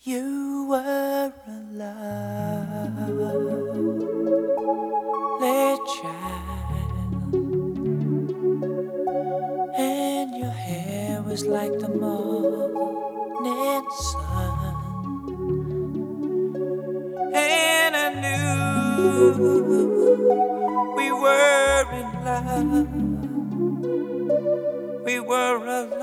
You were a lovely child, and your hair was like the morning sun, and I knew we were in love. We were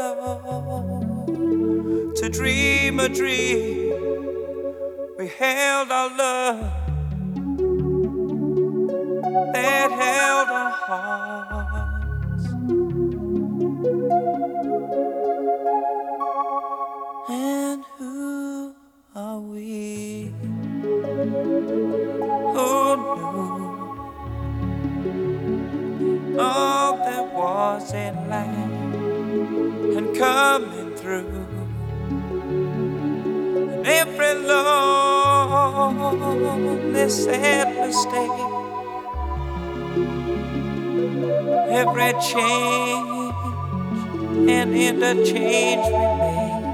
alone to dream a dream. We held our love that held our hearts. And who are we? Who knew all that was in life and coming through? And every lonely, sad mistake, every change and interchange we made,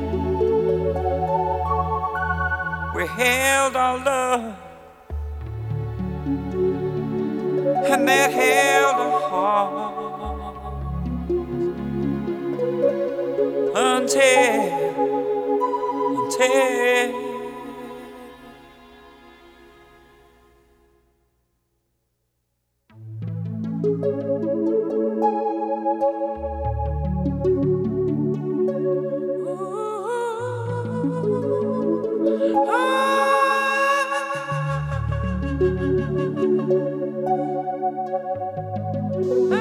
we held our love, and that held our heart until ooh,